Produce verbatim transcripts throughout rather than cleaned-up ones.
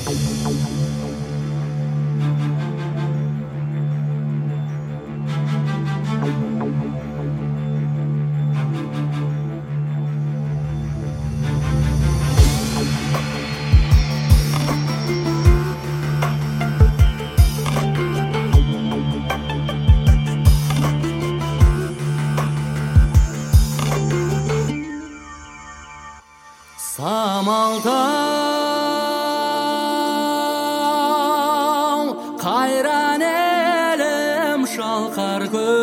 Самалтау қайран елім шалқар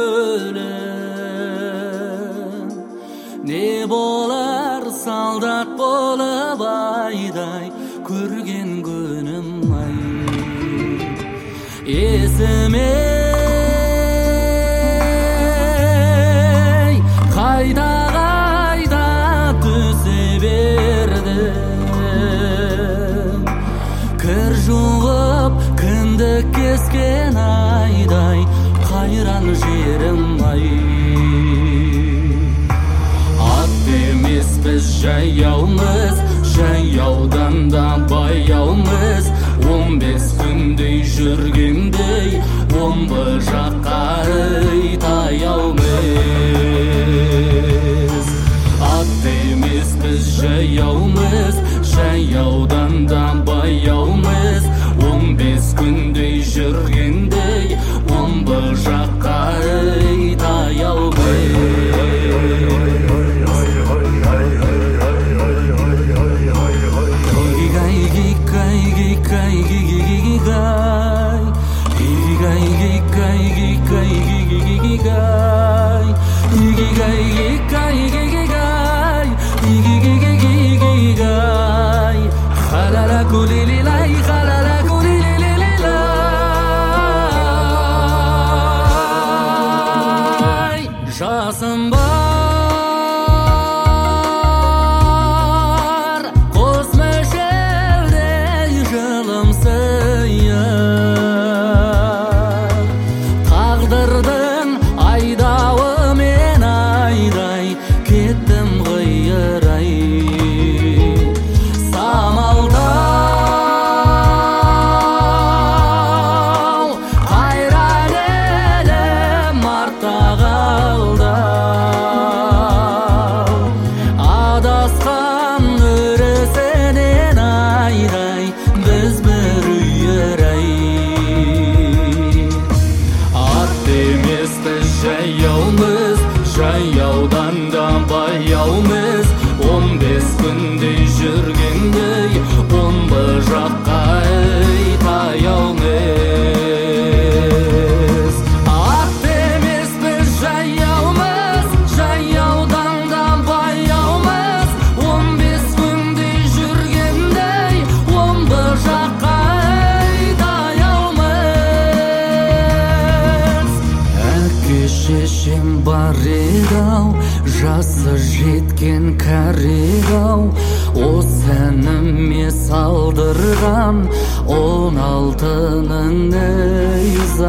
көлім, не болар солдат болып айдай көрген күнім ай. Есіме қайда қайда түсе берді, кір жуып кіндік кескен айдай қайран жерім ай. Ат емеспіз жаяумыз, жаяудан да баяумыз, он бес күндей жүргендей омбы жаққа таяумыз. Ат емеспіз жаяумыз, жаяудан да баяумыз, он бес күндей жүргендей омбы жаққа таяумыз. Жасым бар қос мөлшердей жылымсыйып, тағдырдың айдауымен айдай кеттім қиырай. Самалтау қайран елім артта қалды, адасқан өрісінен айдай біз бір үйір-ай. Ат емеспіз жаяумыз, жаяудан да баяумыз, он бес күндей жүргендей омбы жаққа таяумыз. Ат емеспіз жаяумыз, жаяудан да баяумыз, он бес күндей жүргендей омбы жаққа таяумыз. Әке шешем бар еді-ау, жасы жеткен кәрі-ау, осы әніме салдырған он алтының із